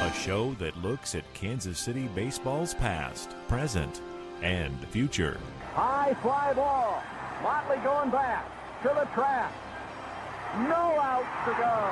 a show that looks at Kansas City baseball's past, present, and future. High fly ball. Motley going back to the track. No outs to go.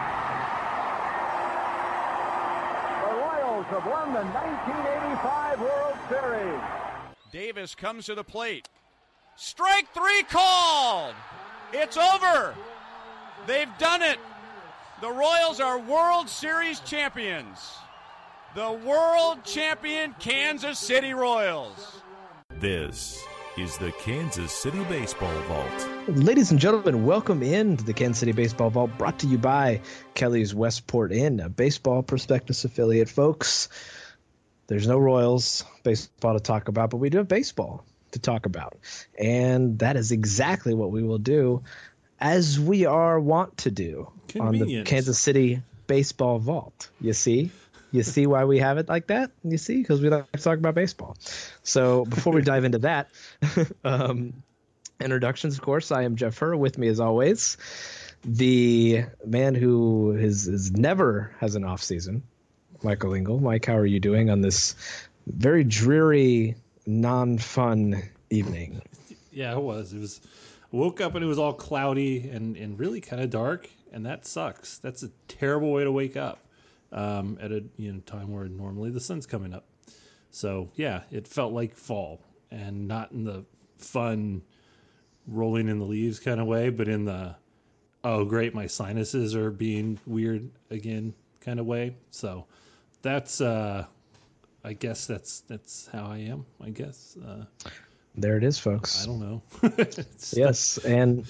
The Royals have won the 1985 World Series. Davis comes to the plate. Strike three called. It's over. They've done it. The Royals are World Series champions. The world champion Kansas City Royals. This is the Kansas City Baseball Vault. Ladies and gentlemen, welcome into the Kansas City Baseball Vault, brought to you by Kelly's Westport Inn, a baseball prospectus affiliate. Folks, there's no Royals baseball to talk about, but we do have baseball to talk about. And that is exactly what we will do, as we are wont to do on the Kansas City Baseball Vault. You see? You see why we have it like that? You see? Because we like to talk about baseball. So before we dive into that, introductions, of course, I am Jeff Herr. With me, as always, the man who is never has an off season, Michael Engel. Mike, how are you doing on this very dreary, non-fun evening? Yeah, it was. I woke up and it was all cloudy and really kind of dark, and that sucks. That's a terrible way to wake up at a time where normally the sun's coming up. So yeah, it felt like fall, and not in the fun rolling in the leaves kind of way, but in the oh great, my sinuses are being weird again kind of way. So that's I guess that's how I am, I guess. There it is, folks. I don't know. Yes, and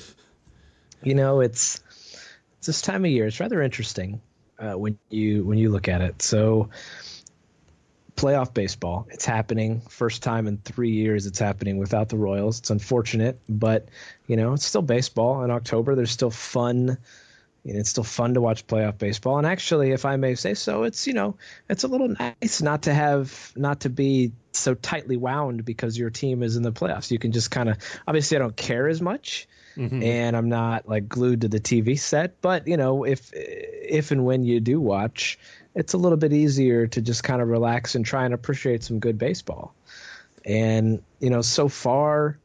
it's this time of year. It's rather interesting when you look at it. So playoff baseball, it's happening. First time in 3 years it's happening without the Royals. It's unfortunate, but it's still baseball in October. There's still fun. It's still fun to watch playoff baseball. And actually, if I may say so, it's it's a little nice not to be so tightly wound because your team is in the playoffs. You can just kind of, obviously I don't care as much, and I'm not like glued to the TV set, but if and when you do watch, it's a little bit easier to just kind of relax and try and appreciate some good baseball. And so far,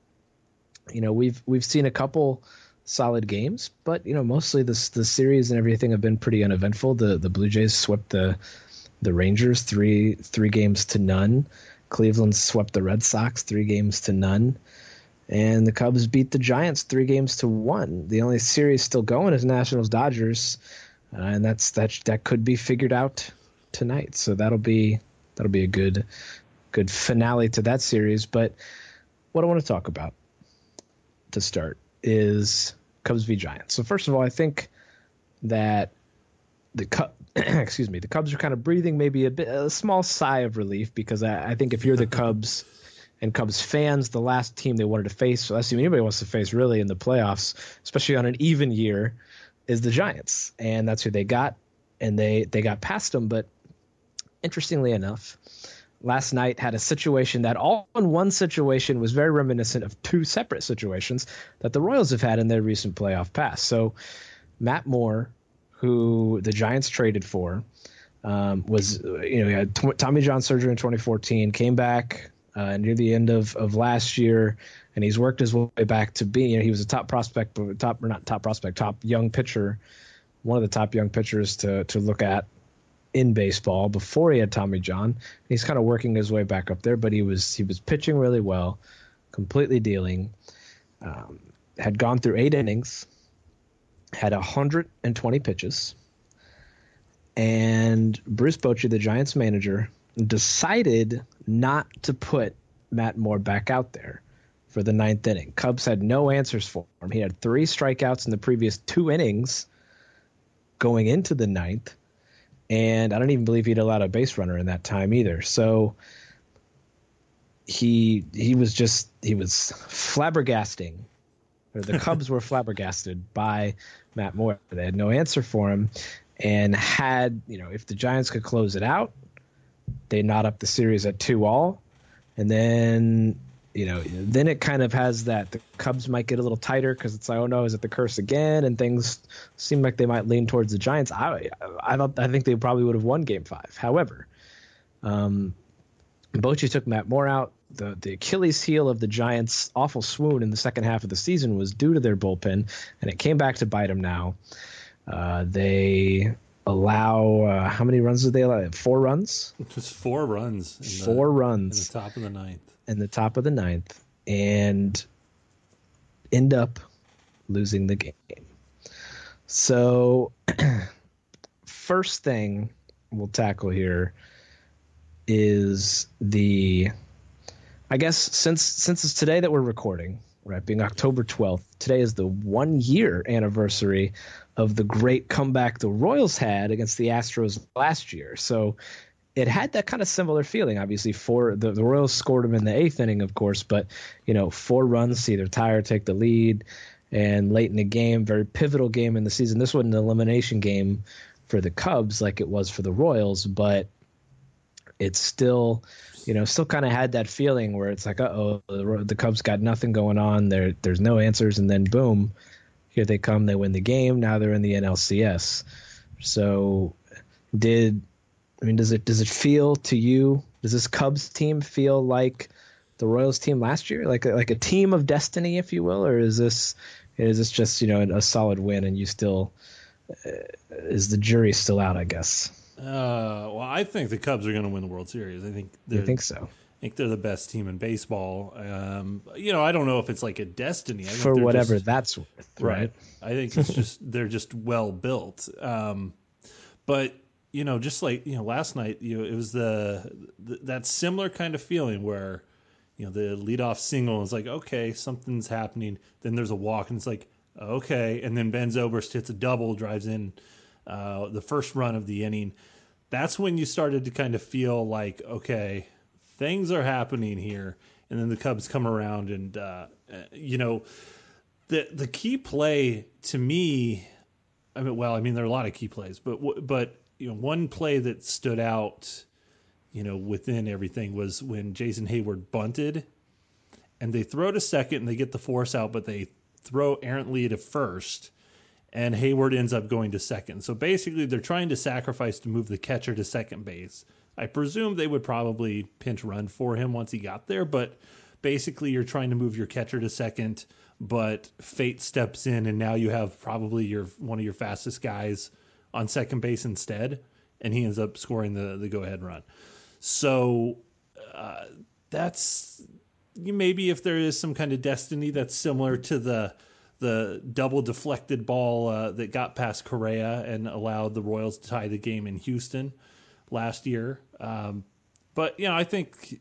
we've seen a couple solid games, but mostly the series and everything have been pretty uneventful. The Blue Jays swept the Rangers 3 games to none. Cleveland swept the Red Sox 3 games to none, and the Cubs beat the Giants 3 games to 1. The only series still going is Nationals Dodgers, and that could be figured out tonight. So that'll be a good finale to that series. But what I want to talk about to start is Cubs v Giants. So first of all, I think that the Cubs are kind of breathing maybe a small sigh of relief, because I think if you're the Cubs and Cubs fans, the last team they wanted to face, the last team anybody wants to face really in the playoffs, especially on an even year, is the Giants. And that's who they got, and they got past them. But interestingly enough, last night had a situation that all in one situation was very reminiscent of 2 separate situations that the Royals have had in their recent playoff past. So Matt Moore, who the Giants traded for, was he had Tommy John surgery in 2014, came back near the end of last year, and he's worked his way back to being, he was a top young pitcher, one of the top young pitchers to look at in baseball before he had Tommy John. He's kind of working his way back up there, but he was pitching really well, completely dealing. Had gone through 8 innings, had 120 pitches, and Bruce Bochy, the Giants manager, decided not to put Matt Moore back out there for the 9th inning. Cubs had no answers for him. He had 3 strikeouts in the previous 2 innings going into the 9th, and I don't even believe he'd allowed a base runner in that time either. So he was flabbergasting, or the Cubs were flabbergasted by Matt Moore. They had no answer for him, and had, if the Giants could close it out, they knot up the series at 2-2, and then then it kind of has that the Cubs might get a little tighter because it's like, oh no, is it the curse again? And things seem like they might lean towards the Giants. I think they probably would have won Game 5. However, Bochy took Matt Moore out. The Achilles heel of the Giants' awful swoon in the second half of the season was due to their bullpen, and it came back to bite them now. They allow how many runs did they allow? 4 runs? Just 4 runs. 4 runs. In the top of the ninth. In the top of the ninth, and end up losing the game. So first thing we'll tackle here is I guess since it's today that we're recording, right, being October 12th, today is the 1-year anniversary of the great comeback the Royals had against the Astros last year. So it had that kind of similar feeling. Obviously, the Royals scored them in the 8th inning, of course, but 4 runs to either tie or take the lead, and late in the game, very pivotal game in the season. This wasn't an elimination game for the Cubs like it was for the Royals, but it's still kind of had that feeling where it's like, the Cubs got nothing going on. There's no answers, and then boom, here they come. They win the game. Now they're in the NLCS. So does it feel to you? Does this Cubs team feel like the Royals team last year, like a team of destiny, if you will, or is this just a solid win and you still is the jury still out? I guess. Well, I think the Cubs are going to win the World Series. I think so. I think they're the best team in baseball. I don't know if it's like a destiny. I for whatever that's worth, right? I think it's just they're just well built. But just like last night, it was that similar kind of feeling where the leadoff single is like, okay, something's happening. Then there's a walk, and it's like, okay, and then Ben Zobrist hits a double, drives in the first run of the inning. That's when you started to kind of feel like, okay, things are happening here. And then the Cubs come around, and the key play to me. There are a lot of key plays, but one play that stood out, within everything was when Jason Hayward bunted, and they throw to second and they get the force out, but they throw errantly to first, and Hayward ends up going to second. So basically, they're trying to sacrifice to move the catcher to second base. I presume they would probably pinch run for him once he got there, but basically, you're trying to move your catcher to second, but fate steps in, and now you have probably one of your fastest guys on second base instead, and he ends up scoring the go-ahead run. So that's maybe if there is some kind of destiny that's similar to the double deflected ball that got past Correa and allowed the Royals to tie the game in Houston last year. But I think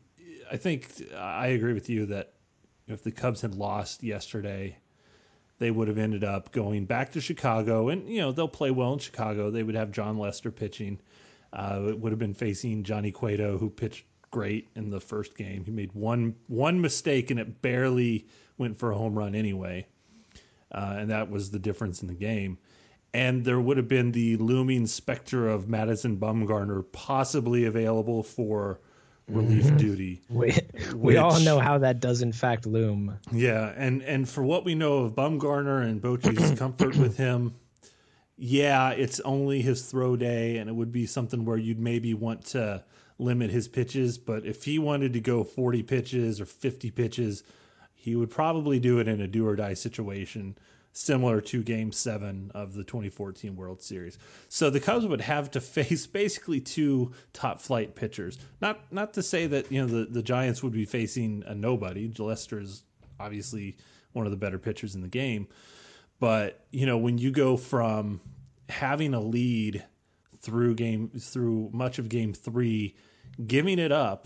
I agree with you that if the Cubs had lost yesterday, they would have ended up going back to Chicago, and they'll play well in Chicago. They would have John Lester pitching. It would have been facing Johnny Cueto, who pitched great in the first game. He made one mistake, and it barely went for a home run anyway, and that was the difference in the game. And there would have been the looming specter of Madison Bumgarner possibly available for relief duty. We all know how that does in fact loom. Yeah, and for what we know of Bumgarner and Bochy's comfort with him, it's only his throw day, and it would be something where you'd maybe want to limit his pitches. But if he wanted to go 40 pitches or 50 pitches, he would probably do it in a do-or-die situation, similar to Game 7 of the 2014 World Series. So the Cubs would have to face basically 2 top-flight pitchers. Not to say that the Giants would be facing a nobody. Lester is obviously one of the better pitchers in the game. But when you go from having a lead through much of Game 3, giving it up,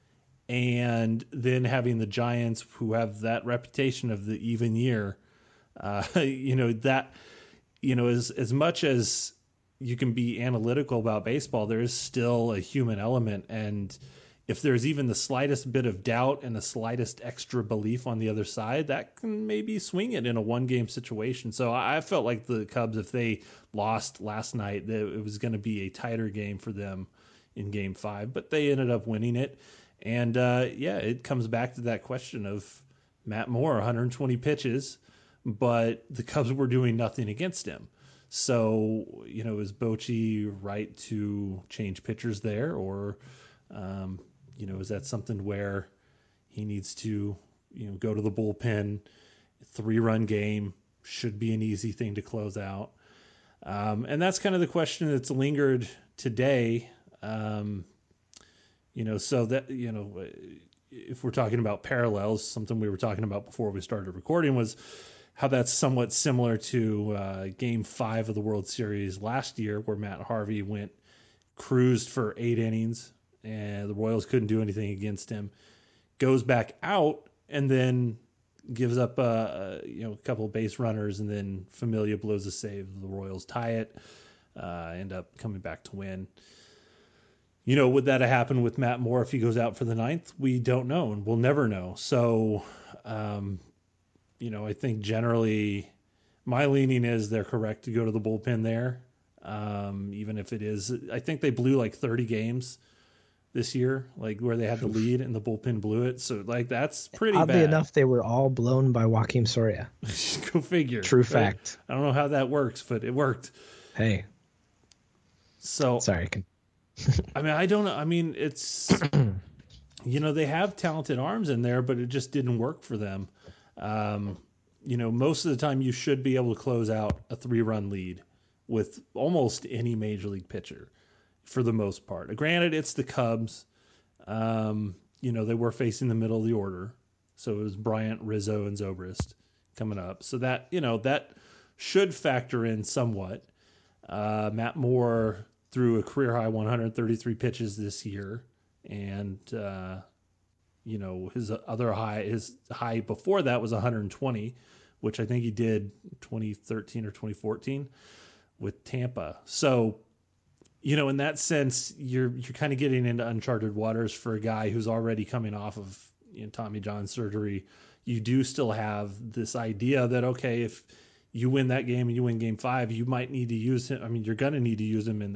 and then having the Giants, who have that reputation of the even year, as much as you can be analytical about baseball, there is still a human element. And if there's even the slightest bit of doubt and the slightest extra belief on the other side, that can maybe swing it in a one-game situation. So I felt like the Cubs, if they lost last night, that it was going to be a tighter game for them in Game 5, but they ended up winning it. And it comes back to that question of Matt Moore, 120 pitches, but the Cubs were doing nothing against him. So, is Bochy right to change pitchers there? Or, is that something where he needs to, go to the bullpen? 3-run game should be an easy thing to close out. And that's kind of the question that's lingered today. So that, if we're talking about parallels, something we were talking about before we started recording was how that's somewhat similar to Game 5 of the World Series last year, where Matt Harvey cruised for 8 innings, and the Royals couldn't do anything against him. Goes back out and then gives up a couple of base runners, and then Familia blows a save. The Royals tie it, end up coming back to win. Would that have happened with Matt Moore if he goes out for the 9th? We don't know, and we'll never know. So, I think generally my leaning is they're correct to go to the bullpen there. Even if it is, I think they blew like 30 games this year, like where they had the lead and the bullpen blew it. So that's pretty bad. Oddly enough, they were all blown by Joaquim Soria. Go figure. True fact. I don't know how that works, but it worked. Hey. So sorry. I don't know. It's, they have talented arms in there, but it just didn't work for them. Most of the time you should be able to close out a 3-run lead with almost any major league pitcher for the most part. Granted, it's the Cubs. They were facing the middle of the order. So it was Bryant, Rizzo, and Zobrist coming up. So that, that should factor in somewhat. Matt Moore threw a career high 133 pitches this year. And, his high before that was 120, which I think he did 2013 or 2014 with Tampa. So, in that sense, you're kind of getting into uncharted waters for a guy who's already coming off of Tommy John surgery. You do still have this idea that, okay, if you win that game and you win Game 5, you might need to use him. You're going to need to use him in the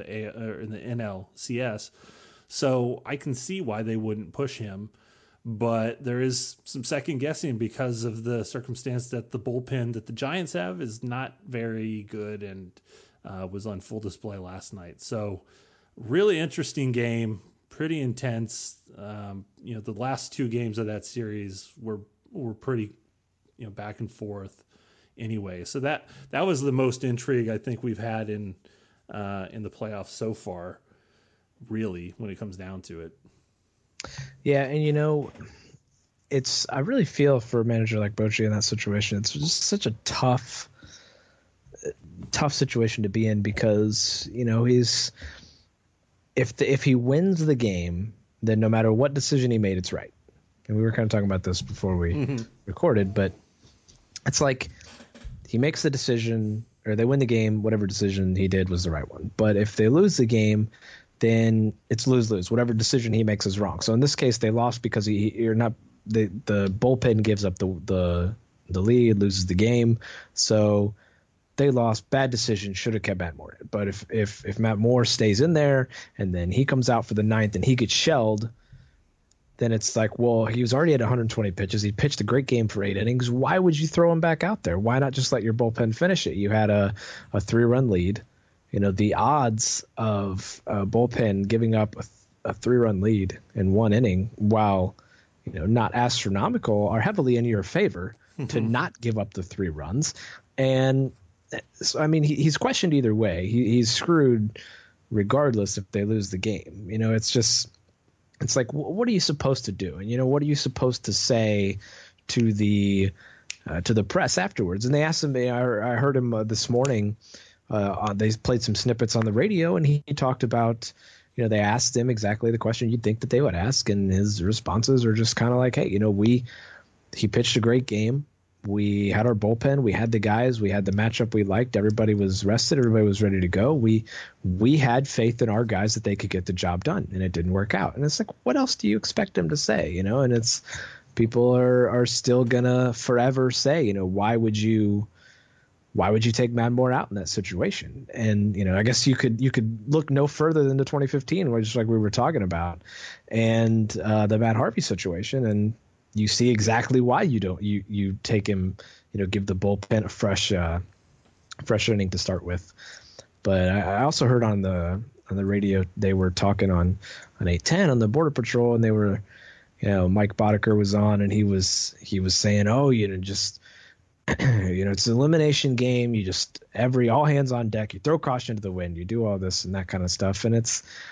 NLCS. So I can see why they wouldn't push him, but there is some second guessing because of the circumstance that the bullpen that the Giants have is not very good and was on full display last night. So really interesting game, pretty intense. The last 2 games of that series were pretty, back and forth anyway. So that was the most intrigue I think we've had in the playoffs so far, really, when it comes down to it. Yeah, and I really feel for a manager like Bochy in that situation. It's just such a tough situation to be in because he's if he wins the game, then no matter what decision he made, it's right. And we were kind of talking about this before we recorded, but it's like he makes the decision or they win the game, whatever decision he did was the right one. But if they lose the game, then it's lose-lose. Whatever decision he makes is wrong. So in this case, they lost because the bullpen gives up the lead, loses the game. So they lost. Bad decision. Should have kept Matt Moore. But if Matt Moore stays in there and then he comes out for the 9th and he gets shelled, then it's like, well, he was already at 120 pitches. He pitched a great game for 8 innings. Why would you throw him back out there? Why not just let your bullpen finish it? You had a 3-run lead. The odds of a bullpen giving up a 3-run lead in 1 inning, while not astronomical, are heavily in your favor to not give up the 3 runs. And so, he's questioned either way. He's screwed regardless if they lose the game. It's like, what are you supposed to do? And what are you supposed to say to the press afterwards? And they asked him. I heard him this morning. They played some snippets on the radio, and he talked about, they asked him exactly the question you'd think that they would ask, and his responses are just kind of like, hey, he pitched a great game. We had our bullpen, we had the guys, we had the matchup we liked. Everybody was rested, everybody was ready to go. We had faith in our guys that they could get the job done, and it didn't work out. And it's like, what else do you expect them to say? And it's people are still gonna forever say, why would you why would you take Matt Moore out in that situation? And, I guess you could look no further than the 2015, which like we were talking about, and the Matt Harvey situation. And you see exactly why you take him, give the bullpen a fresh inning to start with. But I also heard on the radio, they were talking on 810 on the Border Patrol, and they were, Mike Boddicker was on, and he was saying, just, it's an elimination game. You just all hands on deck. You throw caution to the wind. You do all this and that kind of stuff. And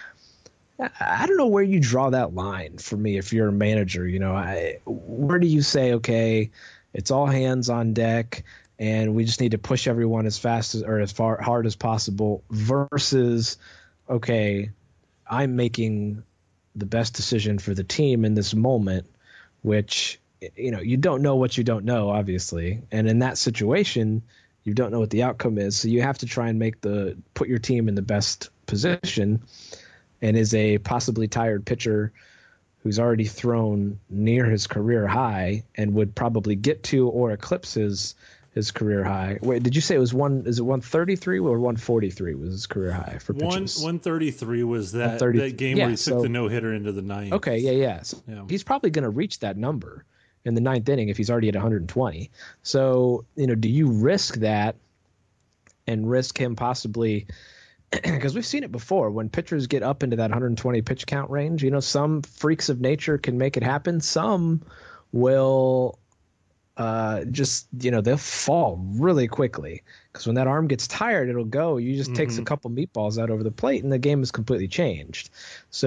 I don't know where you draw that line for me. If you're a manager, where do you say, okay, it's all hands on deck and we just need to push everyone as fast as hard as possible versus, okay, I'm making the best decision for the team in this moment, which, you don't know what you don't know, obviously. And in that situation, you don't know what the outcome is. So you have to try and put your team in the best position. And is a possibly tired pitcher who's already thrown near his career high and would probably get to or eclipse his career high. Wait, did you say is it 133 or 143 was his career high for pitches? 133 was that game where he took the no-hitter into the ninth. Okay, yeah. So he's probably going to reach that number in the ninth inning if he's already at 120. So, do you risk that and risk him possibly – because we've seen it before when pitchers get up into that 120 pitch count range, some freaks of nature can make it happen. Some will they'll fall really quickly because when that arm gets tired, it'll go. You just takes a couple meatballs out over the plate and the game is completely changed. So,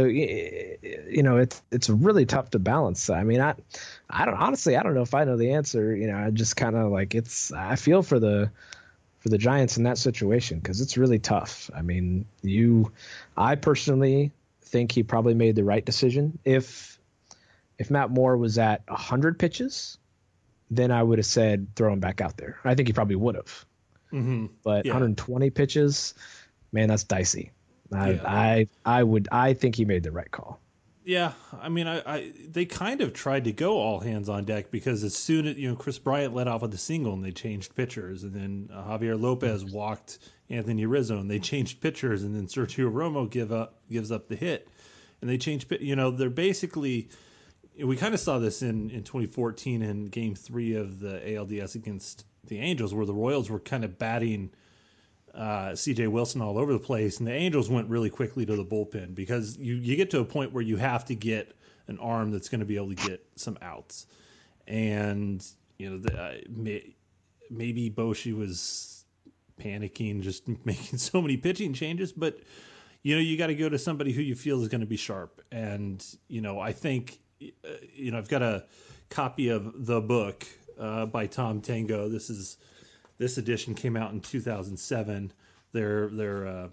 it's really tough to balance. I mean, I don't know if I know the answer. I just kind of I feel for the Giants in that situation because it's really tough. I mean, I personally think he probably made the right decision. If Matt Moore was at 100 pitches, then I would have said throw him back out there. I think he probably would have. Mm-hmm. But 120 pitches, man, that's dicey. I think he made the right call. Yeah, I mean, they kind of tried to go all hands on deck because as soon as Chris Bryant led off with the single and they changed pitchers, and then Javier Lopez walked Anthony Rizzo and they changed pitchers, and then Sergio Romo gives up the hit, and they changed. They're basically, we kind of saw this in 2014 in Game 3 of the ALDS against the Angels, where the Royals were kind of batting C.J. Wilson all over the place, and the Angels went really quickly to the bullpen because you get to a point where you have to get an arm that's going to be able to get some outs. And, maybe Boshi was panicking, just making so many pitching changes, but, you got to go to somebody who you feel is going to be sharp. And, I think, I've got a copy of The Book by Tom Tango. This edition came out in 2007. Their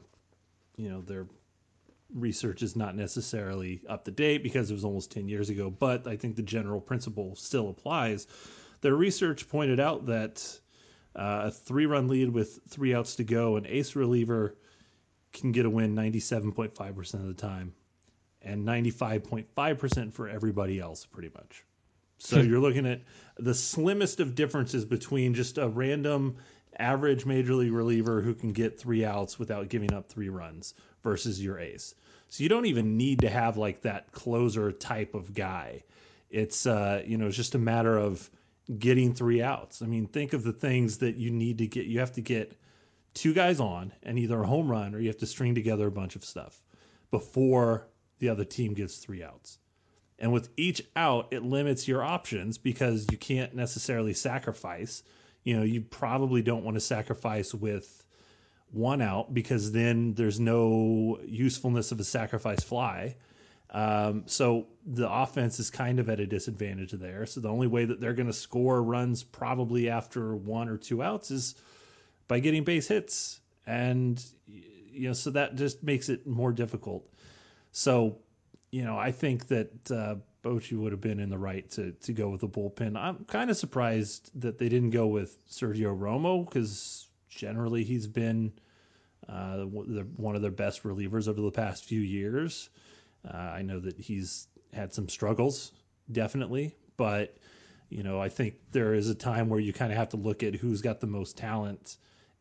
research is not necessarily up to date because it was almost 10 years ago, but I think the general principle still applies. Their research pointed out that a 3-run lead with 3 outs to go, an ace reliever can get a win 97.5% of the time and 95.5% for everybody else, pretty much. So you're looking at the slimmest of differences between just a random average major league reliever who can get 3 outs without giving up 3 runs versus your ace. So you don't even need to have that closer type of guy. It's it's just a matter of getting 3 outs. I mean, think of the things that you need to get. You have to get 2 guys on and either a home run or you have to string together a bunch of stuff before the other team gets 3 outs. And with each out, it limits your options because you can't necessarily sacrifice. You probably don't want to sacrifice with 1 out because then there's no usefulness of a sacrifice fly. So the offense is kind of at a disadvantage there. So the only way that they're going to score runs probably after 1 or 2 outs is by getting base hits. And, so that just makes it more difficult. So, I think that Bochy would have been in the right to go with the bullpen. I'm kind of surprised that they didn't go with Sergio Romo because generally he's been one of their best relievers over the past few years. I know that he's had some struggles, definitely, but I think there is a time where you kind of have to look at who's got the most talent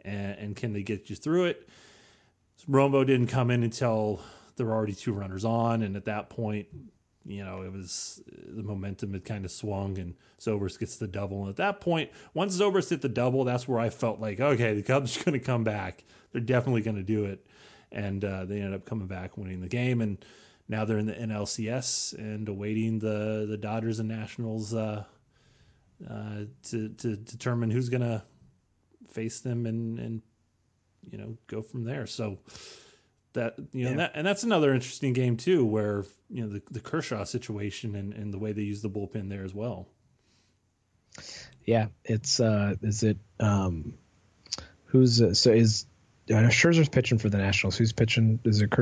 and can they get you through it? Romo didn't come in until there were already 2 runners on, and at that point, it was the momentum had kind of swung, and Zobrist gets the double. And at that point, once Zobrist hit the double, that's where I felt like, okay, the Cubs are going to come back. They're definitely going to do it, and they ended up coming back, winning the game, and now they're in the NLCS and awaiting the Dodgers and Nationals to determine who's going to face them and go from there. So that and that's another interesting game too, where the Kershaw situation and the way they use the bullpen there as well. Yeah, it's is it who's so is Scherzer's pitching for the Nationals? Who's pitching? Is it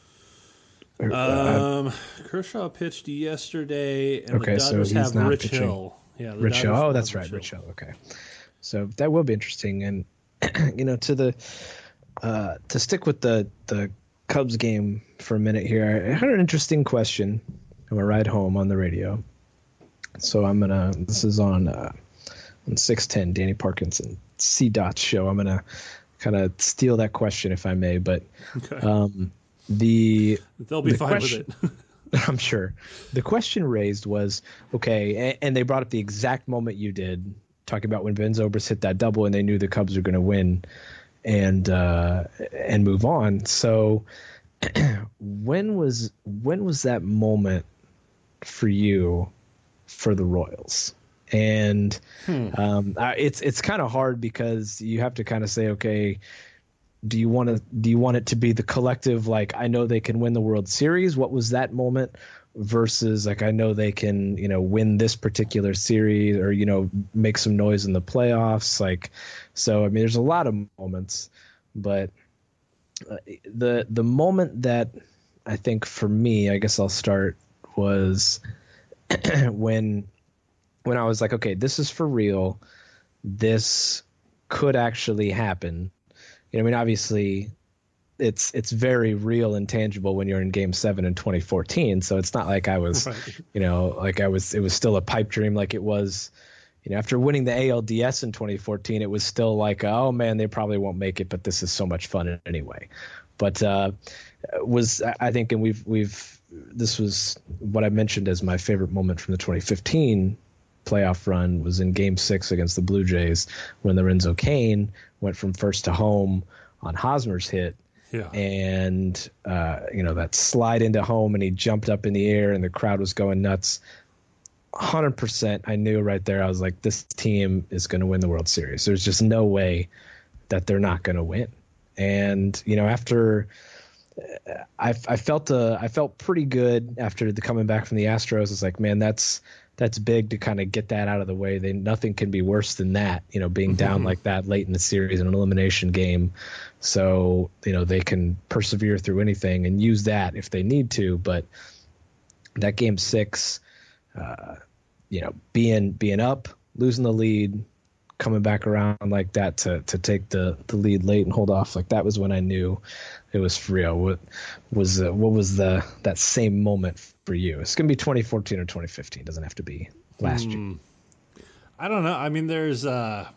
Kershaw pitched yesterday, and okay, the Dodgers so he's have not Rich pitching. Hill. Yeah, Rich Hill. Oh, that's right, Rich Hill. Okay, so that will be interesting, and to stick with the Cubs game for a minute here, I had an interesting question on my ride home on the radio. So this is on 610, Danny Parkinson, C-Dot's show. I'm gonna kind of steal that question if I may, but okay. They'll be fine with it. I'm sure. The question raised was, okay, and they brought up the exact moment you did, talking about when Ben Zobrist hit that double and they knew the Cubs were going to win and move on. So when was that moment for you for the Royals? And it's kind of hard because you have to kind of say, okay, do you want it to be the collective, like, I know they can win the World Series? What was that moment? Versus, like, I know they can, win this particular series or, make some noise in the playoffs. Like, so, I mean, there's a lot of moments, but the moment that I think for me, I guess I'll start, was when I was like, okay, this is for real. This could actually happen. I mean, obviously, it's very real and tangible when you're in Game 7 in 2014. So it's not like I was, right. It was still a pipe dream like it was, after winning the ALDS in 2014. It was still like, oh man, they probably won't make it, but this is so much fun anyway. But I think, and this was what I mentioned as my favorite moment from the 2015 playoff run, was in Game 6 against the Blue Jays when Lorenzo Cain went from first to home on Hosmer's hit. Yeah. And that slide into home, and he jumped up in the air and the crowd was going nuts. 100%, I knew right there. I was like, this team is going to win the World Series. There's just no way that they're not going to win. And after I felt pretty good after the coming back from the Astros. It's like, man, that's big to kind of get that out of the way. Nothing can be worse than that, being down like that late in the series in an elimination game. So, they can persevere through anything and use that if they need to. But that Game 6, being up, losing the lead, coming back around like that to take the lead late and hold off, like that was when I knew it was for real. What was that same moment for you? It's gonna be 2014 or 2015. It doesn't have to be last year. I don't know. I mean, there's God,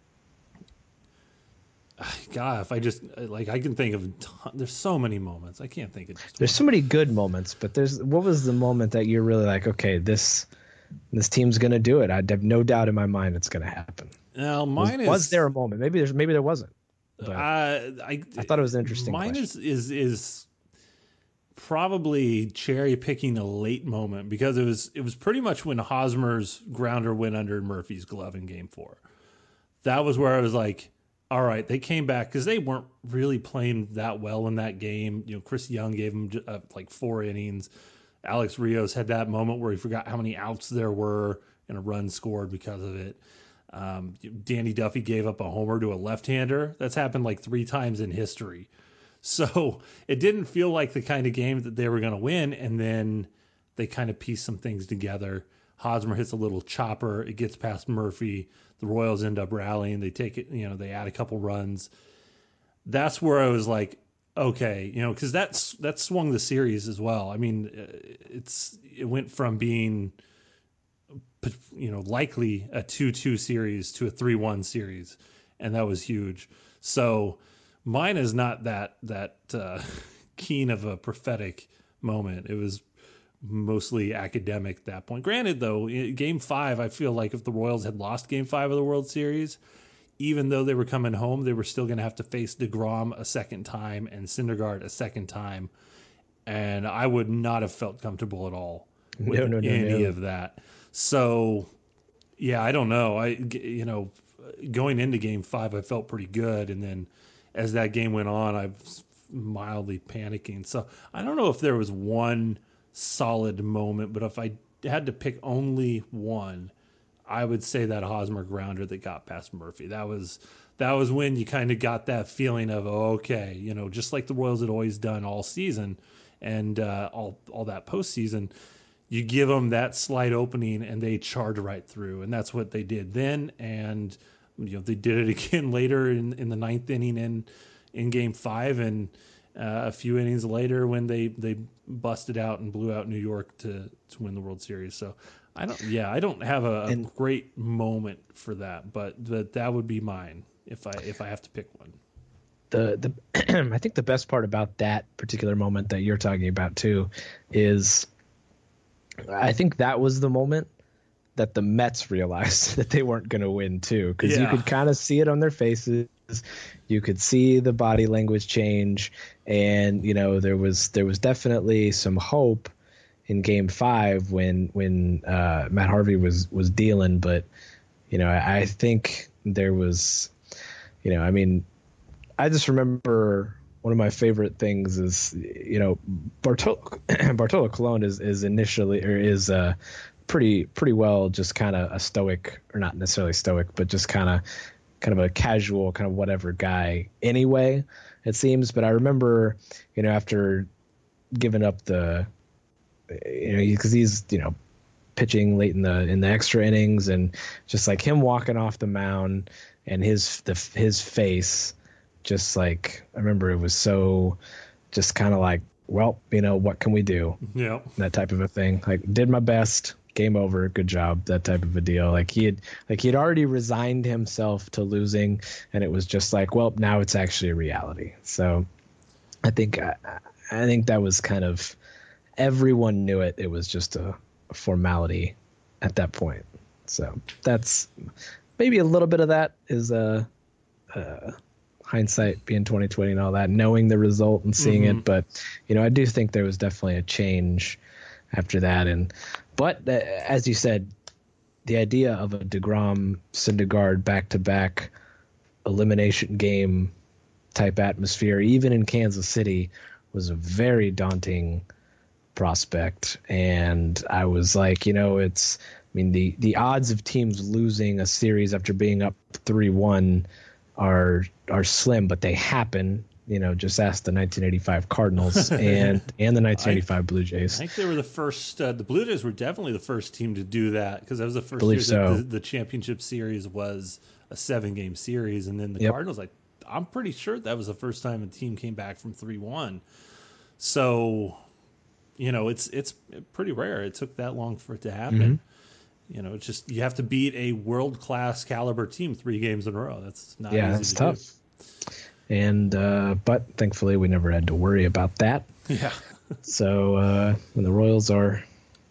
if I just I can think of there's so many moments. I can't think of just there's so many good moments, but what was the moment that you're really like, okay, this team's gonna do it? I have no doubt in my mind it's gonna happen. Now, was there a moment? Maybe there wasn't. But I thought it was an interesting. Mine question. is probably cherry picking a late moment, because it was pretty much when Hosmer's grounder went under Murphy's glove in Game 4. That was where I was like, all right, they came back, because they weren't really playing that well in that game. Chris Young gave them 4 innings. Alex Rios had that moment where he forgot how many outs there were and a run scored because of it. Danny Duffy gave up a homer to a left-hander. That's happened 3 times in history. So it didn't feel like the kind of game that they were going to win. And then they kind of pieced some things together. Hosmer hits a little chopper. It gets past Murphy. The Royals end up rallying. They take it, they add a couple runs. That's where I was like, okay, because that swung the series as well. I mean, it went from being, likely a 2-2 series to a 3-1 series. And that was huge. So mine is not that keen of a prophetic moment. It was mostly academic at that point. Granted, though, Game 5, I feel like if the Royals had lost Game 5 of the World Series, even though they were coming home, they were still going to have to face DeGrom a second time and Syndergaard a second time. And I would not have felt comfortable at all with any of that. So, yeah, I don't know. Going into Game 5, I felt pretty good. And then as that game went on, I was mildly panicking. So I don't know if there was one solid moment, but if I had to pick only one, I would say that Hosmer grounder that got past Murphy. That was when you kind of got that feeling of, okay, just like the Royals had always done all season and all that postseason, you give them that slight opening and they charge right through, and that's what they did then. And they did it again later in the ninth inning in Game 5, and a few innings later when they busted out and blew out New York to win the World Series. So I don't have a great moment for that, but that would be mine if I have to pick one. The I think the best part about that particular moment that you're talking about too is I think that was the moment that the Mets realized that they weren't going to win too, because you could kind of see it on their faces. You could see the body language change, and there was definitely some hope in Game 5 when Matt Harvey was dealing, but I think there was, I just remember one of my favorite things is Bartolo Colon is initially pretty well just kind of a stoic, or not necessarily stoic, but just kind of a casual, kind of whatever guy anyway, it seems. But I remember, after giving up because he's, pitching late in the extra innings, and just like him walking off the mound and his face, just like, I remember it was so just kind of like, well, what can we do? Yeah. That type of a thing. Like, did my best. Game over, good job, that type of a deal. Like he had already resigned himself to losing, and it was just like, well, now it's actually a reality. So I think that was kind of, everyone knew it. It was just a formality at that point. So that's maybe a little bit of that is hindsight being 2020 and all that, knowing the result and seeing it. But I do think there was definitely a change after that. But as you said, the idea of a DeGrom Syndergaard back-to-back elimination game type atmosphere, even in Kansas City, was a very daunting prospect. And I was like, the odds of teams losing a series after being up 3-1 are slim, but they happen. Just ask the 1985 Cardinals and the 1985 Blue Jays. I think they were the first. The Blue Jays were definitely the first team to do that, because that was the first year that the championship series was a 7-game series, and then the Cardinals. I'm pretty sure that was the first time a team came back from 3-1. So, it's pretty rare. It took that long for it to happen. It's just, you have to beat a world-class caliber team 3 games in a row. That's not easy that's to tough. do. And but thankfully we never had to worry about that. Yeah. So when the Royals are,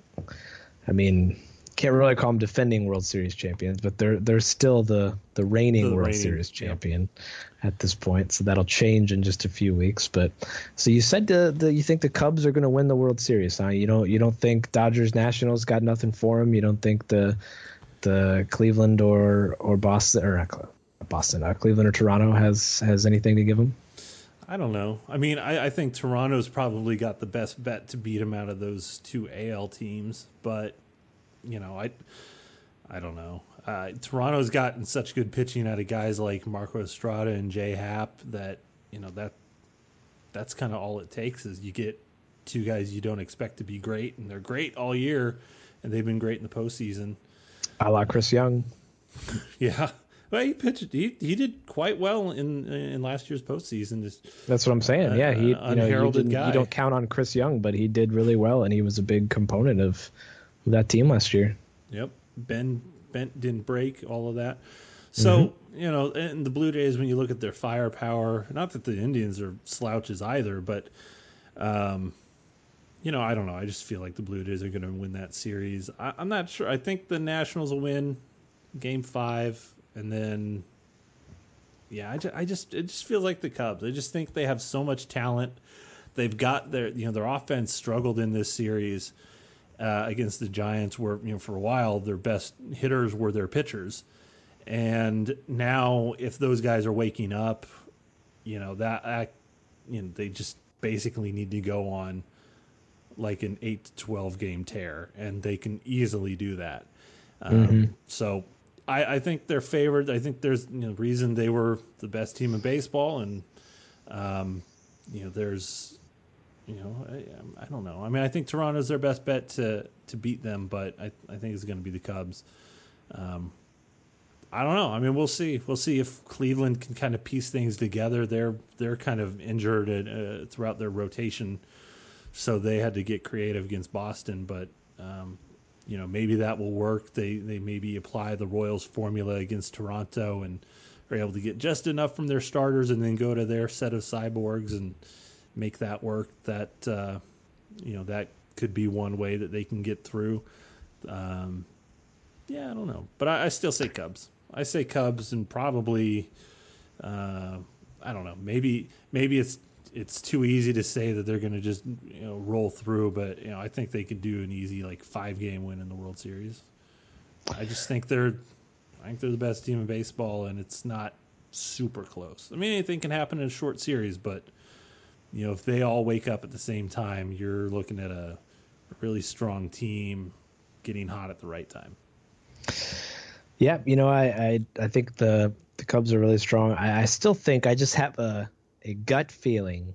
can't really call them defending World Series champions, but they're still the reigning World Series champion at this point. So that'll change in just a few weeks. But so you said you think the Cubs are going to win the World Series, huh? You don't think Dodgers Nationals got nothing for them? You don't think the Cleveland or Boston, or Cleveland or Toronto has anything to give them? I don't know. I think Toronto's probably got the best bet to beat them out of those 2 AL teams, but I don't know. Toronto's gotten such good pitching out of guys like Marco Estrada and Jay Happ that that's kind of all it takes, is you get 2 guys you don't expect to be great, and they're great all year, and they've been great in the postseason. A la Chris Young. Yeah. Well, he pitched. He did quite well in last year's postseason. That's what I'm saying. Yeah, unheralded guy. You don't count on Chris Young, but he did really well, and he was a big component of that team last year. Yep. Ben didn't break, all of that. So, and the Blue Jays, when you look at their firepower, not that the Indians are slouches either, but, I don't know. I just feel like the Blue Jays are going to win that series. I'm not sure. I think the Nationals will win Game 5, and then, it just feels like the Cubs. I just think they have so much talent. They've got their offense struggled in this series against the Giants, where for a while their best hitters were their pitchers, and now if those guys are waking up, they just basically need to go on like an 8 to 12 game tear, and they can easily do that. So I think they're favored. I think there's reason they were the best team in baseball, and there's I don't know. I mean, I think Toronto's their best bet to beat them, but I think it's going to be the Cubs. I don't know. I mean, we'll see. We'll see if Cleveland can kind of piece things together. They're kind of injured throughout their rotation, so they had to get creative against Boston. But maybe that will work. They maybe apply the Royals formula against Toronto and are able to get just enough from their starters, and then go to their set of cyborgs and make that work. That that could be one way that they can get through. I don't know, but I still say Cubs. I say Cubs, and probably I don't know. Maybe it's too easy to say that they're going to just roll through, but I think they could do an easy 5-game win in the World Series. I just think they're the best team in baseball, and it's not super close. I mean, anything can happen in a short series, but if they all wake up at the same time, you're looking at a really strong team getting hot at the right time. Yeah, I think the Cubs are really strong. I still think I just have a gut feeling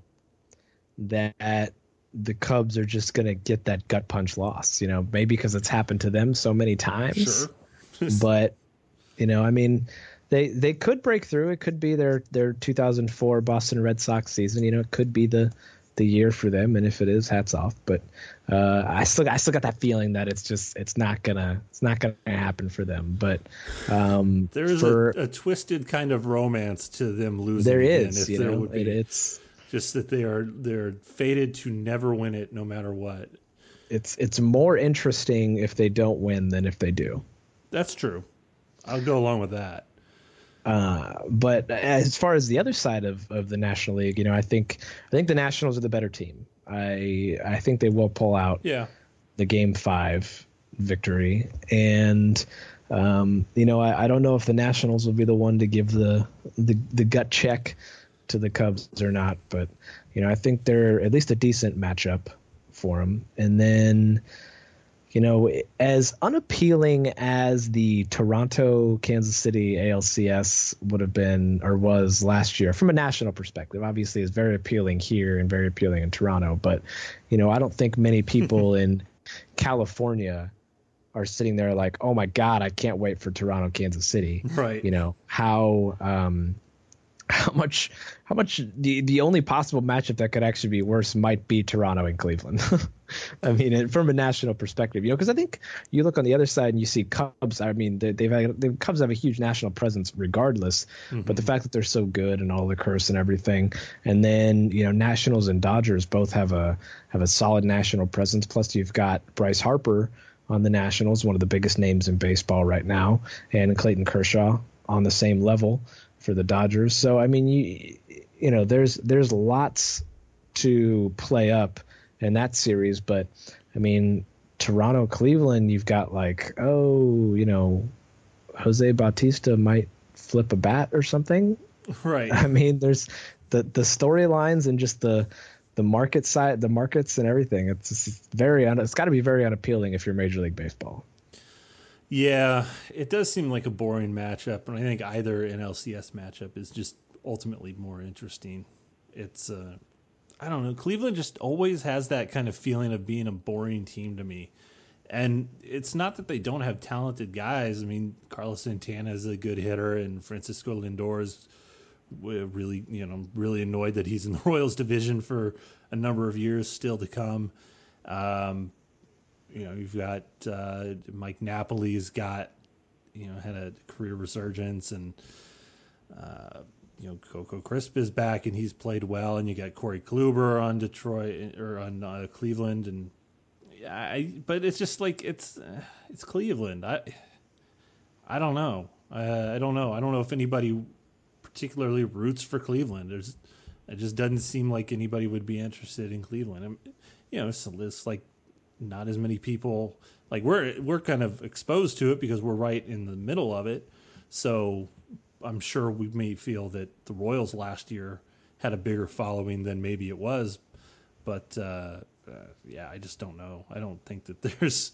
that the Cubs are just going to get that gut punch loss, maybe because it's happened to them so many times. Sure. But, I mean, they could break through. It could be their 2004 Boston Red Sox season. It could be the year for them, and if it is, hats off. But I still got that feeling that it's not gonna happen for them. But there's a twisted kind of romance to them losing. There again, is, it's just that they're fated to never win it, no matter what. It's more interesting if they don't win than if they do. That's true. I'll go along with that. But as far as the other side of the National League, I think the Nationals are the better team. I think they will pull out the Game 5 victory. And, I don't know if the Nationals will be the one to give the gut check to the Cubs or not. But, I think they're at least a decent matchup for them. And then, as unappealing as the Toronto-Kansas City ALCS would have been or was last year from a national perspective, obviously is very appealing here and very appealing in Toronto. But, I don't think many people in California are sitting there like, oh, my God, I can't wait for Toronto-Kansas City. Right. How much the only possible matchup that could actually be worse might be Toronto and Cleveland. I mean, from a national perspective, because I think you look on the other side and you see Cubs. I mean, the Cubs have a huge national presence regardless, but the fact that they're so good and all the curse and everything, and then Nationals and Dodgers both have a solid national presence. Plus, you've got Bryce Harper on the Nationals, one of the biggest names in baseball right now, and Clayton Kershaw on the same level for the Dodgers. So I mean, there's lots to play up in that series, but I mean, Toronto, Cleveland, you've got Jose Bautista might flip a bat or something. Right. I mean, there's the storylines and just the market side, the markets and everything. It's got to be very unappealing if you're Major League Baseball. Yeah, it does seem like a boring matchup, and I think either NLCS matchup is just ultimately more interesting. It's, I don't know, Cleveland just always has that kind of feeling of being a boring team to me. And it's not that they don't have talented guys. I mean, Carlos Santana is a good hitter, and Francisco Lindor is really annoyed that he's in the Royals division for a number of years still to come. You've got Mike Napoli's got had a career resurgence, and Coco Crisp is back and he's played well, and you got Corey Kluber on Detroit or on Cleveland, and but it's just like it's Cleveland. I don't know. I don't know. I don't know if anybody particularly roots for Cleveland. It just doesn't seem like anybody would be interested in Cleveland. It's like not as many people. Like we're kind of exposed to it because we're right in the middle of it. So I'm sure we may feel that the Royals last year had a bigger following than maybe it was. But I just don't know. I don't think that there's,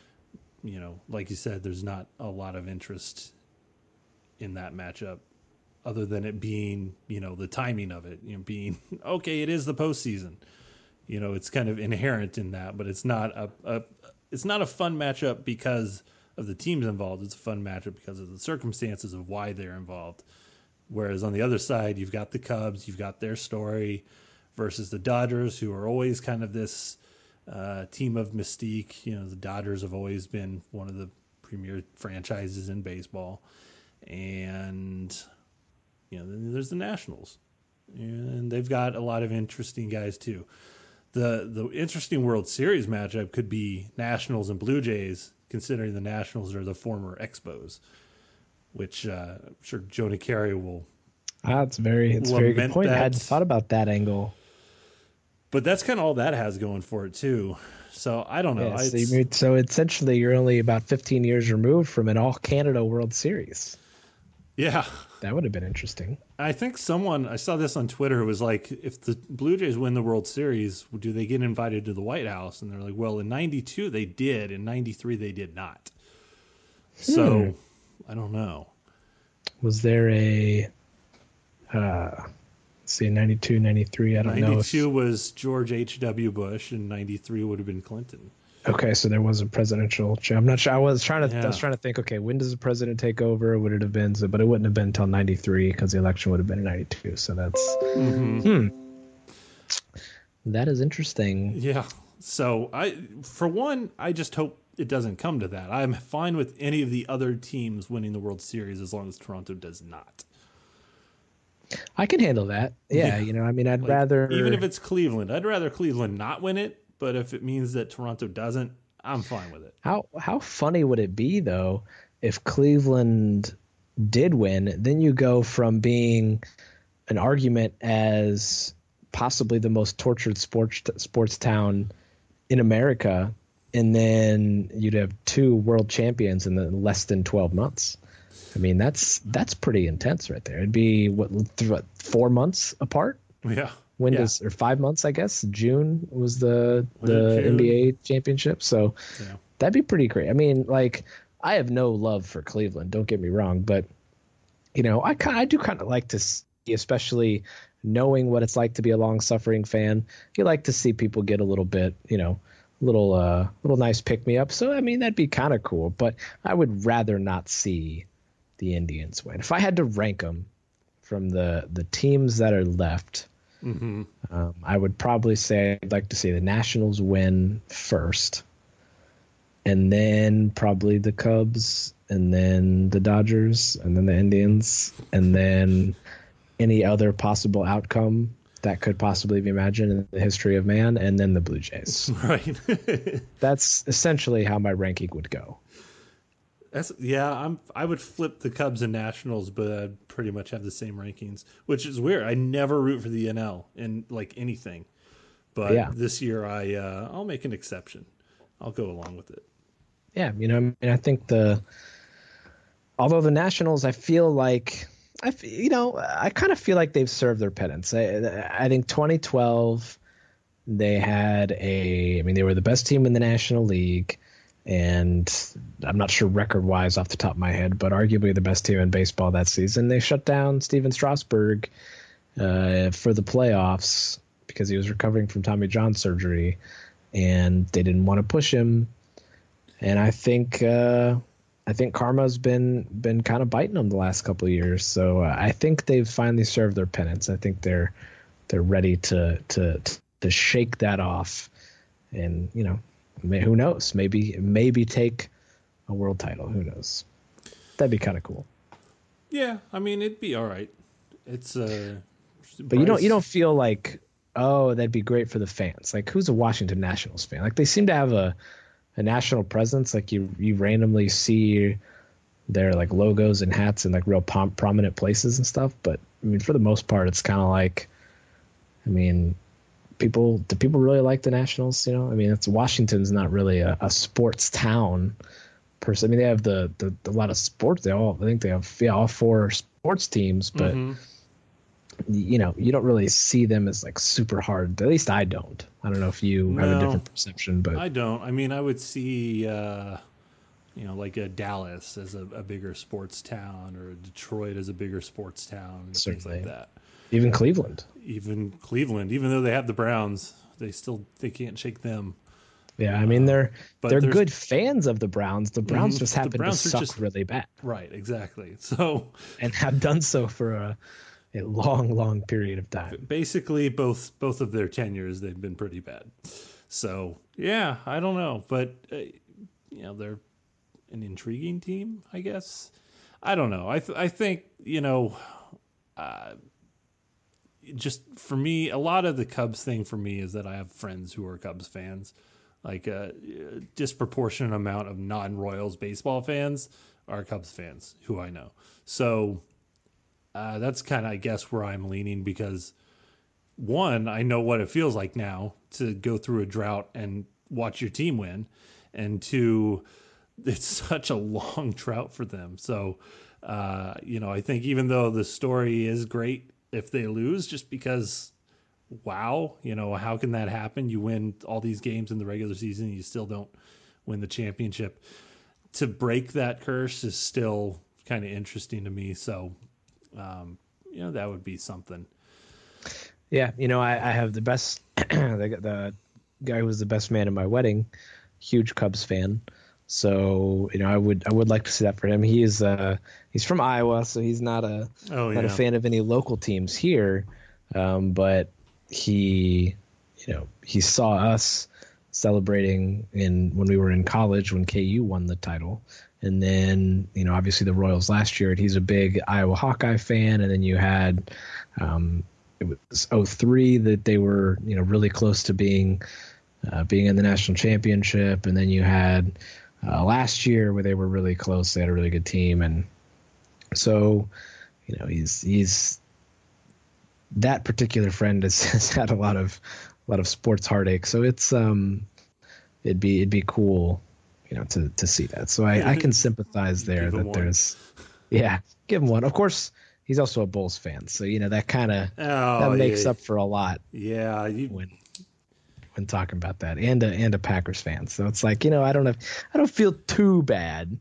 like you said, there's not a lot of interest in that matchup, other than it being, the timing of it, being okay. It is the postseason, it's kind of inherent in that, but it's not it's not a fun matchup because of the teams involved. It's a fun matchup because of the circumstances of why they're involved. Whereas on the other side, you've got the Cubs, you've got their story versus the Dodgers, who are always kind of this team of mystique. The Dodgers have always been one of the premier franchises in baseball. And, then there's the Nationals. And they've got a lot of interesting guys, too. The interesting World Series matchup could be Nationals and Blue Jays, considering the Nationals are the former Expos, which I'm sure Joe Nicari will. It's a very good point. I hadn't thought about that angle. But that's kind of all that has going for it, too. So I don't know. Yeah, so essentially you're only about 15 years removed from an All-Canada World Series. Yeah. That would have been interesting. I think I saw this on Twitter, it was like, if the Blue Jays win the World Series, do they get invited to the White House? And they're like, well, in 92 they did. In 93 they did not. So I don't know. Was there a... see, 92, 93, I don't 92 know. 92 was George H.W. Bush, and 93 would have been Clinton. Okay, so there was a presidential. I'm not sure. I was trying to think. Okay, when does the president take over? Would it have been? But it wouldn't have been until 93 because the election would have been in 92. So that's. That is interesting. Yeah. So I just hope it doesn't come to that. I'm fine with any of the other teams winning the World Series as long as Toronto does not. I can handle that. Yeah. I'd rather. Even if it's Cleveland, I'd rather Cleveland not win it. But if it means that Toronto doesn't, I'm fine with it. How funny would it be, though, if Cleveland did win? Then you go from being an argument as possibly the most tortured sports town in America, and then you'd have two world champions in less than 12 months. I mean, that's pretty intense right there. It'd be, 4 months apart? Yeah. Or 5 months, I guess. June was the NBA championship. So that'd be pretty great. I mean, like, I have no love for Cleveland, don't get me wrong, but I do kind of like to see, especially knowing what it's like to be a long-suffering fan, you like to see people get a little bit, little nice pick-me-up. So, I mean, that'd be kind of cool, but I would rather not see the Indians win. If I had to rank them from the teams that are left, I would probably say I'd like to see the Nationals win first, and then probably the Cubs, and then the Dodgers, and then the Indians, and then any other possible outcome that could possibly be imagined in the history of man, and then the Blue Jays. Right. That's essentially how my ranking would go. I would flip the Cubs and Nationals, but I'd pretty much have the same rankings, which is weird. I never root for the NL in like anything, but this year I'll make an exception. I'll go along with it. Yeah, I think although the Nationals, I feel like I kind of feel like they've served their penance. I think 2012 they were the best team in the National League. And I'm not sure record-wise off the top of my head, but arguably the best team in baseball that season. They shut down Steven Strasburg for the playoffs because he was recovering from Tommy John surgery, and they didn't want to push him. And I think karma's been kind of biting them the last couple of years. So I think they've finally served their penance. I think they're ready to shake that off, and who knows? Maybe take a world title. Who knows? That'd be kind of cool. Yeah, I mean, it'd be all right. It's but you don't feel like, oh, that'd be great for the fans. Like, who's a Washington Nationals fan? Like, they seem to have a national presence. Like, you randomly see their like logos and hats in like real prominent places and stuff. But I mean, for the most part, it's kind of like, I mean, do people really like the Nationals? You know, I mean, Washington's not really a sports town per se. I mean, they have a lot of sports. I think they have all 4 sports teams, but you know, you don't really see them as like super hard. At least I don't. I don't know if you have a different perception, but I don't. I mean, I would see, you know, like a Dallas as a bigger sports town, or Detroit as a bigger sports town, and things like that. Even Cleveland, even though they have the Browns, they can't shake them. Yeah, I mean, they're good fans of the Browns. The Browns just happen to suck really bad. Right, exactly. So, and have done so for a long period of time. Basically, both of their tenures, they've been pretty bad. So, yeah, I don't know, but you know, they're an intriguing team, I guess. I don't know. I think, you know, just for me, a lot of the Cubs thing for me is that I have friends who are Cubs fans. Like a disproportionate amount of non-Royals baseball fans are Cubs fans who I know. So that's kind of, I guess, where I'm leaning, because one, I know what it feels like now to go through a drought and watch your team win. And two, it's such a long drought for them. So, you know, I think even though the story is great if they lose, just because, wow, you know, how can that happen? You win all these games in the regular season and you still don't win the championship. To break that curse is still kind of interesting to me. So, you know, that would be something. Yeah, you know, I have the best, the guy who was the best man at my wedding, huge Cubs fan. So, you know, I would like to see that for him. He's from Iowa, so he's not a fan of any local teams here. But he saw us celebrating when we were in college when KU won the title. And then, you know, obviously the Royals last year, and he's a big Iowa Hawkeye fan. And then you had, it was 2003 that they were, you know, really close to being in the national championship. And then you had last year where they were really close. They had a really good team. And so, you know, he's that particular friend has had a lot of sports heartache. So it's, it'd be cool, you know, to see that. So I can sympathize there that there's, give him one. Of course, he's also a Bulls fan, so you know that kind of that makes up for a lot. Yeah, when talking about that, and a Packers fan, so it's like, you know, I don't feel too bad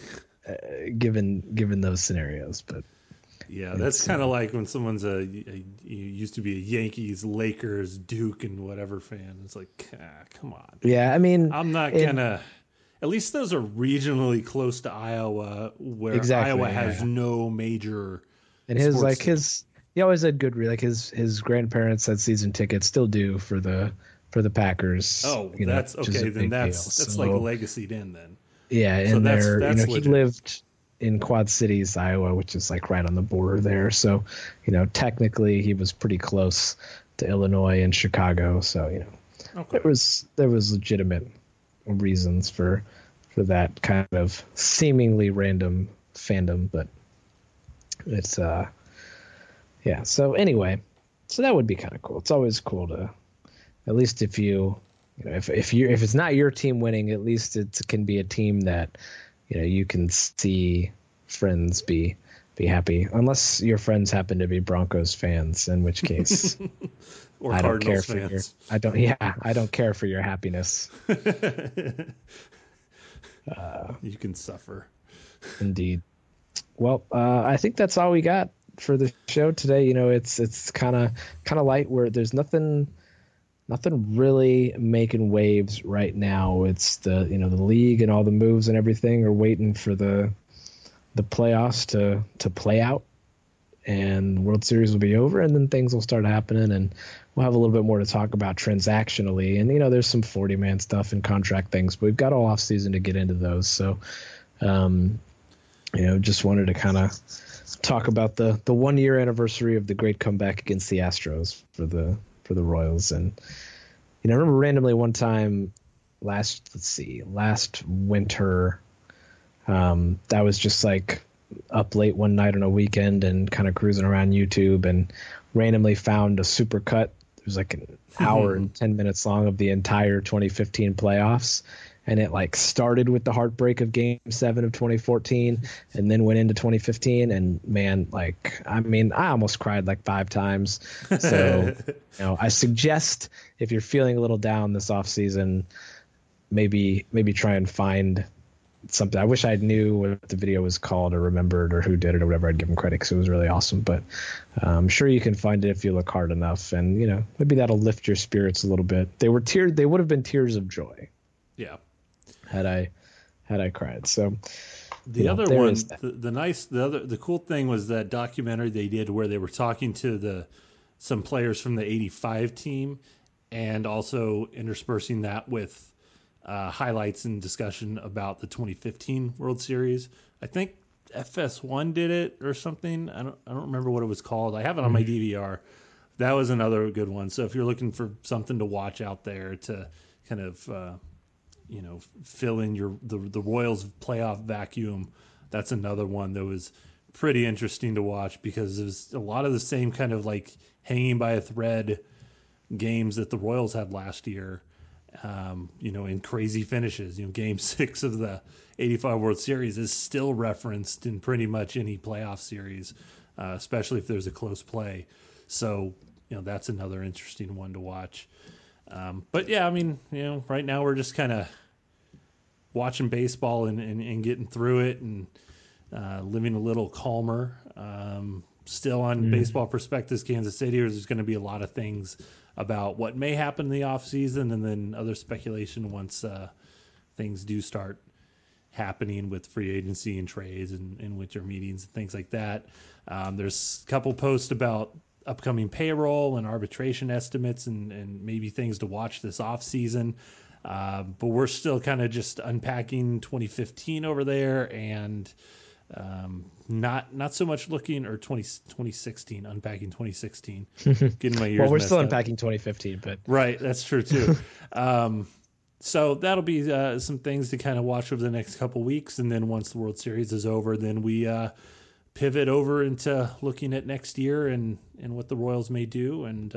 given those scenarios, but yeah, that's kind of like when someone's used to be a Yankees, Lakers, Duke, and whatever fan. It's like, come on. Yeah, I mean, I'm not gonna. At least those are regionally close to Iowa, where Iowa has no major. And he always had good, like his grandparents had season tickets, still do for the Packers. Oh, you know, that's okay. Then that's like legacied in then. Yeah, and that's he lived in Quad Cities, Iowa, which is like right on the border there. So, you know, technically he was pretty close to Illinois and Chicago. So, you know, there was legitimate reasons for that kind of seemingly random fandom, but it's so anyway, so that would be kind of cool. It's always cool to, at least if it's not your team winning, at least it can be a team that, you know, you can see friends be happy, unless your friends happen to be Broncos fans, in which case or I don't care for fans. I don't care for your happiness. You can suffer. Indeed. Well, I think that's all we got for the show today. You know, it's kind of light, where there's nothing really making waves right now. It's the league and all the moves and everything are waiting for the playoffs to play out, and the World Series will be over, and then things will start happening, and we'll have a little bit more to talk about transactionally. And, you know, there's some 40-man stuff and contract things, but we've got all off season to get into those. So, just wanted to kind of talk about the 1 year anniversary of the great comeback against the Astros for the Royals. And I remember randomly one time last winter, I was just like up late one night on a weekend and kind of cruising around YouTube and randomly found a supercut. It was like an hour and 10 minutes long of the entire 2015 playoffs. And it like started with the heartbreak of Game 7 of 2014 and then went into 2015. And man, I almost cried like 5 times. So, I suggest if you're feeling a little down this offseason, maybe try and find something. I wish I knew what the video was called or remembered or who did it or whatever. I'd give them credit because it was really awesome. But I'm sure you can find it if you look hard enough. And, maybe that'll lift your spirits a little bit. They would have been tears of joy. Yeah. Had I cried. So the other one, the cool thing was that documentary they did where they were talking to some players from the 85 team and also interspersing that with highlights and discussion about the 2015 World Series. I think FS1 did it or something. I don't remember what it was called. I have it on my DVR. That was another good one. So if you're looking for something to watch out there to kind of fill in the Royals playoff vacuum, that's another one that was pretty interesting to watch because it was a lot of the same kind of like hanging by a thread games that the Royals had last year, in crazy finishes. Game 6 of the 85 World Series is still referenced in pretty much any playoff series, especially if there's a close play. So, that's another interesting one to watch. But yeah, right now we're just kind of watching baseball and getting through it and living a little calmer. Still on Baseball Prospectus Kansas City, there's going to be a lot of things about what may happen in the offseason and then other speculation once things do start happening with free agency and trades and winter meetings and things like that. There's a couple posts about upcoming payroll and arbitration estimates and maybe things to watch this offseason. But we're still kind of just unpacking 2015 over there and not so much looking or 2016, unpacking 2016. Getting my years well, we're messed still up. unpacking 2015, but right, that's true too. So that'll be some things to kind of watch over the next couple weeks, and then once the World Series is over, then we pivot over into looking at next year and what the Royals may do, and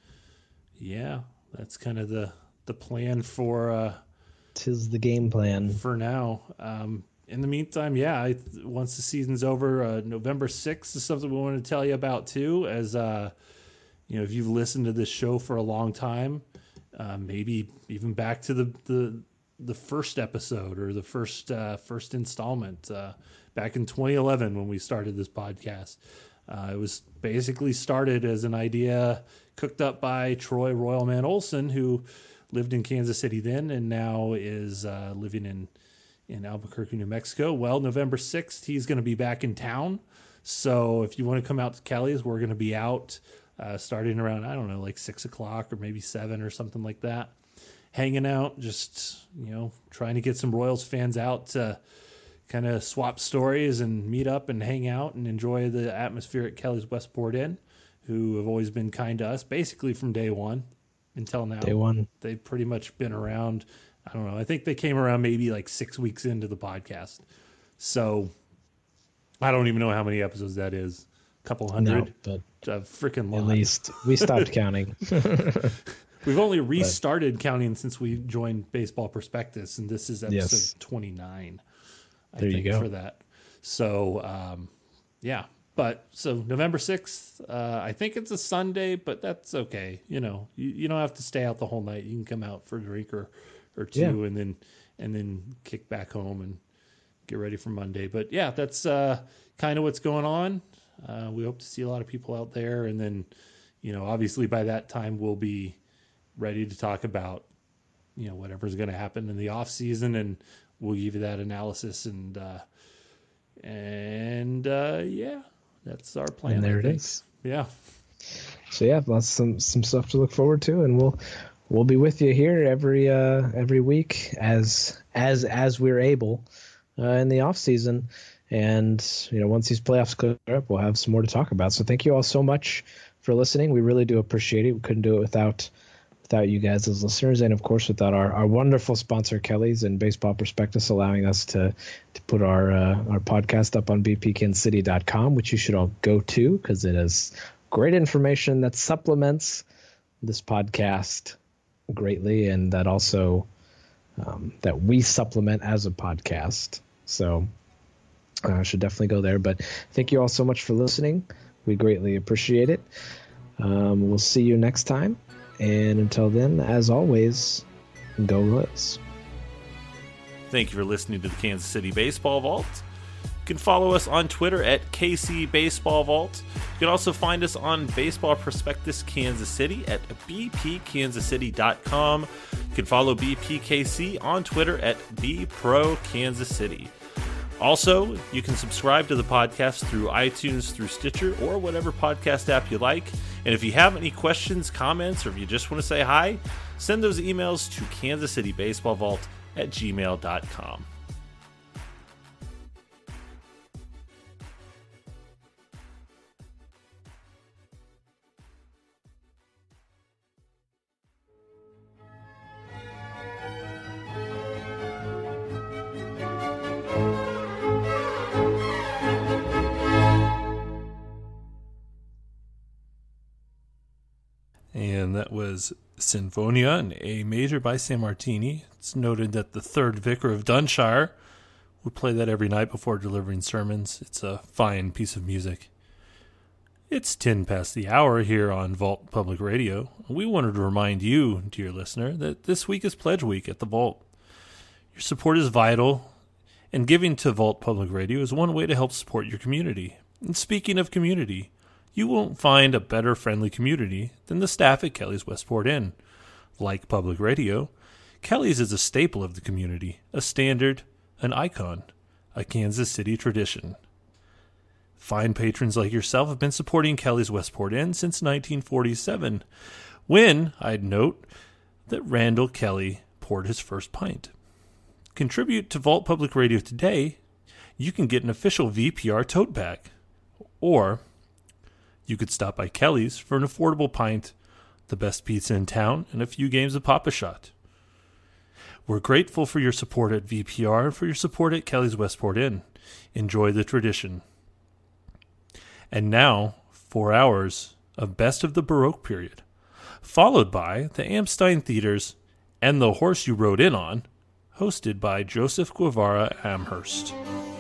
that's kind of the plan for 'tis the game plan for now. In the meantime, once the season's over, November 6th is something we want to tell you about too, as if you've listened to this show for a long time, maybe even back to the first episode or the first installment back in 2011 when we started this podcast. It was basically started as an idea cooked up by Troy Royalman Olson, who lived in Kansas City then and now is living in Albuquerque, New Mexico. Well, November 6th, he's going to be back in town. So if you want to come out to Kelly's, we're going to be out starting around, I don't know, like 6 o'clock or maybe 7 or something like that. Hanging out, just, trying to get some Royals fans out to kind of swap stories and meet up and hang out and enjoy the atmosphere at Kelly's Westport Inn, who have always been kind to us, basically from day one until now. Day one. They've pretty much been around. I don't know. I think they came around maybe like 6 weeks into the podcast. So I don't even know how many episodes that is. A couple hundred. No, but a freaking lot. At least we stopped counting. We've only restarted counting since we joined Baseball Prospectus, and this is episode 29. There you go. For that. So, But so November 6th, I think it's a Sunday, but that's okay. You don't have to stay out the whole night. You can come out for a drink or two and then kick back home and get ready for Monday. But yeah, that's kind of what's going on. We hope to see a lot of people out there. And then, obviously by that time we'll be ready to talk about, whatever's going to happen in the off season, and we'll give you that analysis and that's our plan. And there it is. Yeah. So lots some stuff to look forward to, and we'll be with you here every week as we're able in the off season. And, once these playoffs clear up, we'll have some more to talk about. So thank you all so much for listening. We really do appreciate it. We couldn't do it without you guys as listeners, and of course without our wonderful sponsor Kelly's and Baseball Prospectus allowing us to put our podcast up on bpkansascity.com, which you should all go to because it has great information that supplements this podcast greatly, and that also that we supplement as a podcast. So I should definitely go there. But thank you all so much for listening. We greatly appreciate it. We'll see you next time. And until then, as always, go Royals. Thank you for listening to the Kansas City Baseball Vault. You can follow us on Twitter at KC Baseball Vault. You can also find us on Baseball Prospectus Kansas City at bpkansascity.com. You can follow BPKC on Twitter at BProKansasCity. Also, you can subscribe to the podcast through iTunes, through Stitcher, or whatever podcast app you like. And if you have any questions, comments, or if you just want to say hi, send those emails to kansascitybaseballvault@gmail.com. And that was Sinfonia in A major by Sammartini. It's noted that the third vicar of Dunshire would play that every night before delivering sermons. It's a fine piece of music. It's 10 past the hour here on Vault Public Radio. We wanted to remind you, dear listener, that this week is Pledge Week at the Vault. Your support is vital, and giving to Vault Public Radio is one way to help support your community. And speaking of community, you won't find a better friendly community than the staff at Kelly's Westport Inn. Like public radio, Kelly's is a staple of the community, a standard, an icon, a Kansas City tradition. Fine patrons like yourself have been supporting Kelly's Westport Inn since 1947, when, I'd note, that Randall Kelly poured his first pint. Contribute to Vault Public Radio today, you can get an official VPR tote bag, or you could stop by Kelly's for an affordable pint, the best pizza in town, and a few games of Pop-A-Shot. We're grateful for your support at VPR and for your support at Kelly's Westport Inn. Enjoy the tradition. And now, 4 hours of Best of the Baroque Period, followed by the Amstein Theaters and The Horse You Rode In On, hosted by Joseph Guevara Amherst.